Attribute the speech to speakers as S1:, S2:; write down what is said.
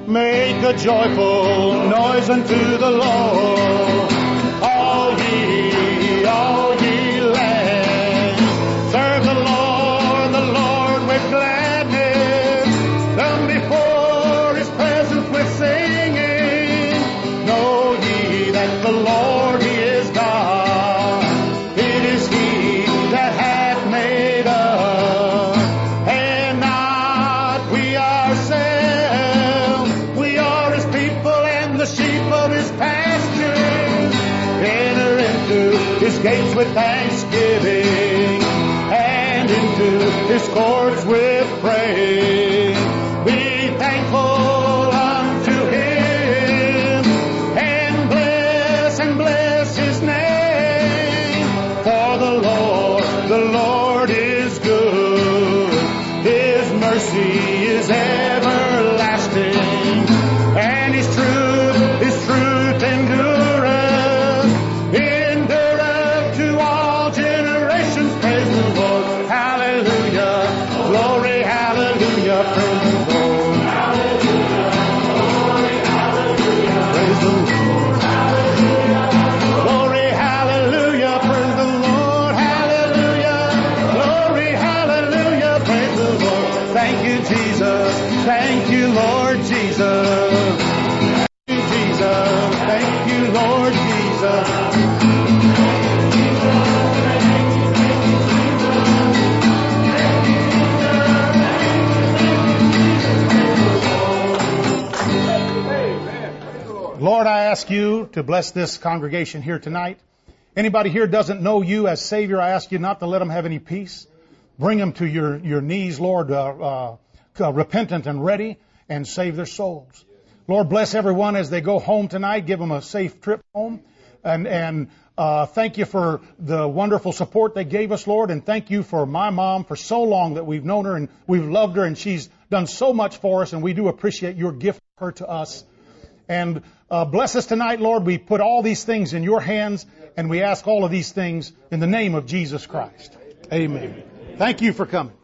S1: Make a joyful noise unto the Lord. All ye lands. Serve the Lord with gladness. Come before His presence with singing. Know ye that the Lord He is God. It is He that hath made us, and not we ourselves. We are His people and the sheep of His pastures. Enter into His gates with thanksgiving, and into His courts with praise. Be thankful unto Him, and bless His name. For the Lord is good. His mercy is everlasting, and His truth endureth to all generations. Praise the Lord. Hallelujah. Glory, hallelujah. Praise the Lord. Praise the Lord. Glory, hallelujah. Praise the Lord. Hallelujah. Glory, hallelujah. Praise the Lord. Thank you, Jesus. Thank you, Lord Jesus. Thank you, Jesus. Thank you, Lord Jesus. Lord, I ask you to bless this congregation here tonight. Anybody here doesn't know you as Savior, I ask you not to let them have any peace. Bring them to your knees, Lord, repentant and ready, and save their souls. Lord, bless everyone as they go home tonight. Give them a safe trip home. And thank you for the wonderful support they gave us, Lord. And thank you for my mom for so long that we've known her and we've loved her, and she's done so much for us, and we do appreciate your gift of her to us. And bless us tonight, Lord. We put all these things in your hands, and we ask all of these things in the name of Jesus Christ. Amen. Thank you for coming.